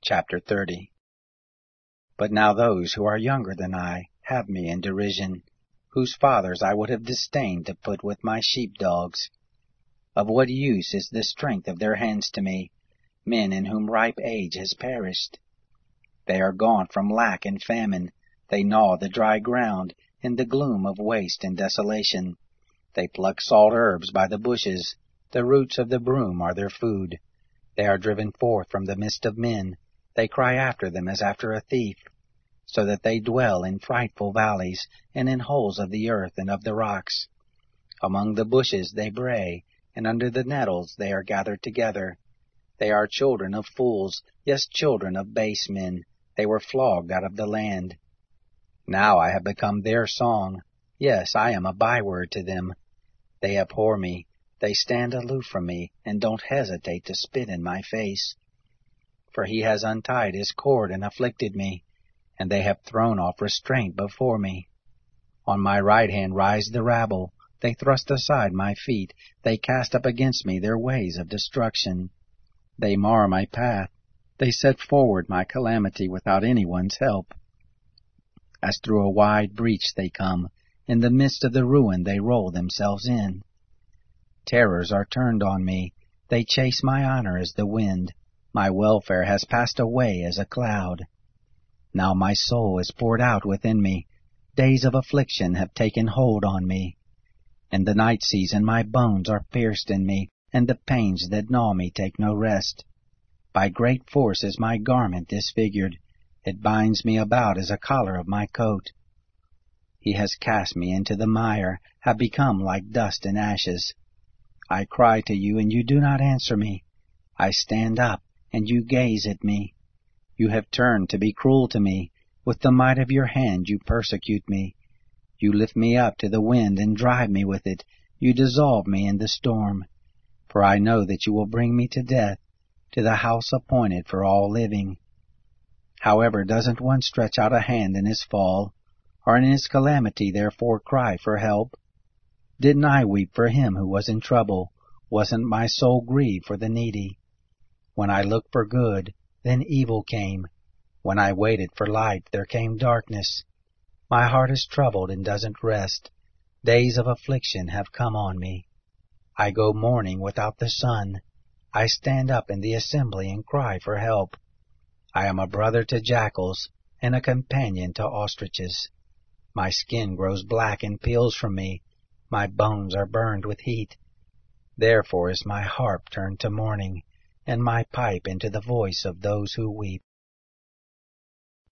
Chapter 30. But now those who are younger than I have me in derision, whose fathers I would have disdained to put with my sheepdogs. Of what use is the strength of their hands to me, men in whom ripe age has perished? They are gaunt from lack and famine, they gnaw the dry ground in the gloom of waste and desolation. They pluck salt herbs by the bushes, the roots of the broom are their food. They are driven forth from the midst of men, they cry after them as after a thief, so that they dwell in frightful valleys, and in holes of the earth and of the rocks. Among the bushes they bray, and under the nettles they are gathered together. They are children of fools, yes, children of base men. They were flogged out of the land. Now I have become their song. Yes, I am a byword to them. They abhor me. They stand aloof from me, and don't hesitate to spit in my face. For he has untied his cord and afflicted me, and they have thrown off restraint before me. On my right hand rise the rabble. They thrust aside my feet. They cast up against me their ways of destruction. They mar my path. They set forward my calamity without anyone's help. As through a wide breach they come. In the midst of the ruin they roll themselves in. Terrors are turned on me. They chase my honor as the wind. My welfare has passed away as a cloud. Now my soul is poured out within me. Days of affliction have taken hold on me. In the night season my bones are pierced in me, and the pains that gnaw me take no rest. By great force is my garment disfigured. It binds me about as a collar of my coat. He has cast me into the mire, have become like dust and ashes. I cry to you, and you do not answer me. I stand up, and you gaze at me. You have turned to be cruel to me. With the might of your hand you persecute me. You lift me up to the wind and drive me with it. You dissolve me in the storm. For I know that you will bring me to death, to the house appointed for all living. However, doesn't one stretch out a hand in his fall, or in his calamity therefore cry for help? Didn't I weep for him who was in trouble? Wasn't my soul grieved for the needy? When I looked for good, then evil came. When I waited for light, there came darkness. My heart is troubled and doesn't rest. Days of affliction have come on me. I go mourning without the sun. I stand up in the assembly and cry for help. I am a brother to jackals and a companion to ostriches. My skin grows black and peels from me. My bones are burned with heat. Therefore is my harp turned to mourning, and my pipe into the voice of those who weep.